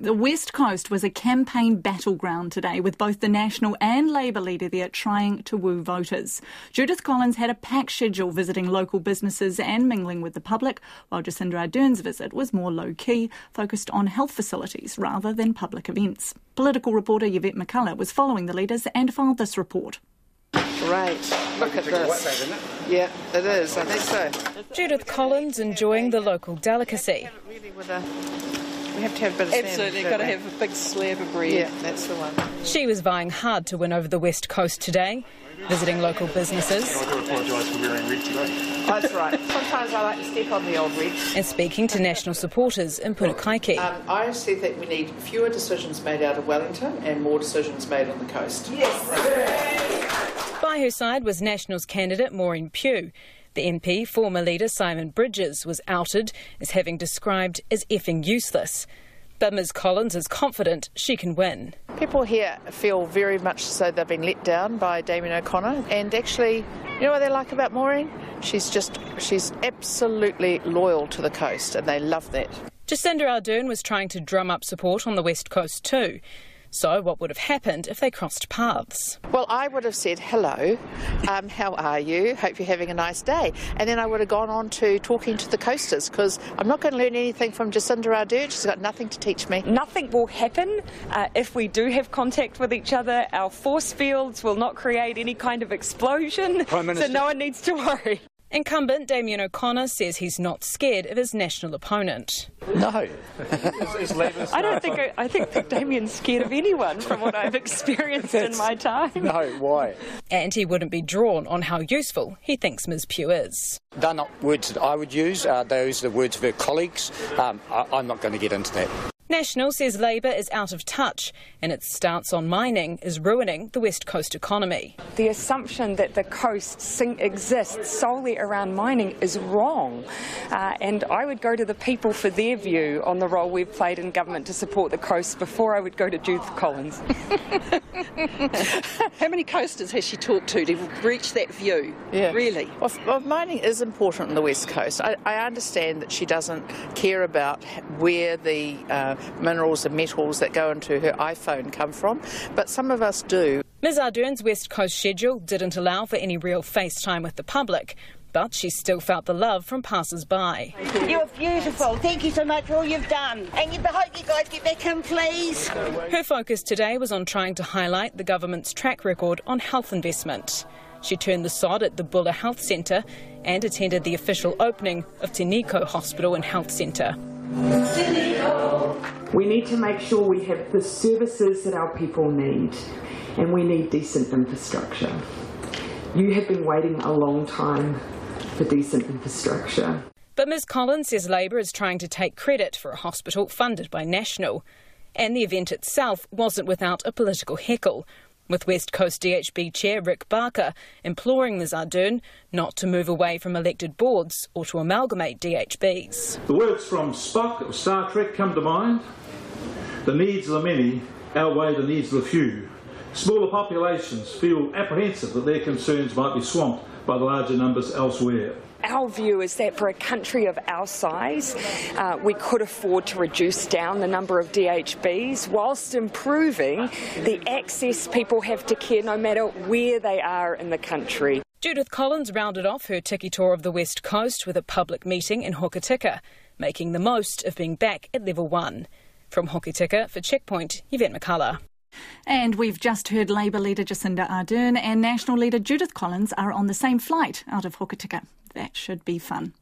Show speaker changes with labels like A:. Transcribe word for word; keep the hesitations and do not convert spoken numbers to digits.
A: The West Coast was a campaign battleground today, with both the National and Labour leader there trying to woo voters. Judith Collins had a packed schedule visiting local businesses and mingling with the public, while Jacinda Ardern's visit was more low-key, focused on health facilities rather than public events. Political reporter Yvette McCullough was following the leaders and filed this report.
B: Great. Look at this. Yeah, it is. I think so.
C: Judith Collins enjoying the local delicacy.
B: We have to have a bit of
D: Absolutely, got to have a big slab of bread.
B: Yeah, that's the one.
C: She was vying hard to win over the West Coast today, visiting local businesses.
E: I do apologise for wearing red today.
B: That's right. Sometimes I like to step on the old red.
C: And speaking to national supporters in Punakaiki.
B: Um, I actually think we need fewer decisions made out of Wellington and more decisions made on the coast.
C: Yes. By her side was Nationals candidate Maureen Pugh. The M P, former leader Simon Bridges, was outed as having described as effing useless. But Ms Collins is confident she can win.
B: People here feel very much as though they've been let down by Damien O'Connor, and actually, you know what they like about Maureen? She's just, she's absolutely loyal to the coast, and they love that.
C: Jacinda Ardern was trying to drum up support on the West Coast too. So what would have happened if they crossed paths?
B: Well, I would have said, hello, um, how are you? Hope you're having a nice day. And then I would have gone on to talking to the coasters, because I'm not going to learn anything from Jacinda Ardern. She's got nothing to teach me.
D: Nothing will happen uh, if we do have contact with each other. Our force fields will not create any kind of explosion, so no one needs to worry.
C: Incumbent Damien O'Connor says he's not scared of his national opponent.
E: No.
D: I don't think I, I think that Damien's scared of anyone from what I've experienced in my time.
E: No, why?
C: And he wouldn't be drawn on how useful he thinks Ms Pugh is.
F: They're not words that I would use. Uh, those are the words of her colleagues. Um, I, I'm not going to get into that.
C: National says Labour is out of touch and its stance on mining is ruining the West Coast economy.
D: The assumption that the coast exists solely around mining is wrong. Uh, and I would go to the people for their view on the role we've played in government to support the coast before I would go to Judith Collins.
G: How many coasters has she talked to to reach that view?
B: Yeah.
G: Really?
B: Well, well, mining is important on the West Coast. I, I understand that she doesn't care about where the uh, minerals and metals that go into her iPhone come from, but some of us do.
C: Ms Ardern's West Coast schedule didn't allow for any real FaceTime with the public, but she still felt the love from passers-by.
H: You're beautiful. Thank you so much for all you've done. And you, I hope you guys get back in, please.
C: Her focus today was on trying to highlight the government's track record on health investment. She turned the sod at the Buller Health Centre and attended the official opening of Te Niko Hospital and Health Centre.
I: We need to make sure we have the services that our people need, and we need decent infrastructure. You have been waiting a long time for decent infrastructure.
C: But Ms Collins says Labour is trying to take credit for a hospital funded by National. And the event itself wasn't without a political heckle, with West Coast D H B Chair Rick Barker imploring Ms Ardern not to move away from elected boards or to amalgamate D H Bs.
J: The words from Spock of Star Trek come to mind. The needs of the many outweigh the needs of the few. Smaller populations feel apprehensive that their concerns might be swamped by the larger numbers elsewhere.
D: Our view is that for a country of our size, uh, we could afford to reduce down the number of D H Bs whilst improving the access people have to care no matter where they are in the country.
C: Judith Collins rounded off her tiki tour of the West Coast with a public meeting in Hokitika, making the most of being back at level one. From Hokitika for Checkpoint, Yvette McCullough.
A: And we've just heard Labour leader Jacinda Ardern and National leader Judith Collins are on the same flight out of Hokitika. That should be fun.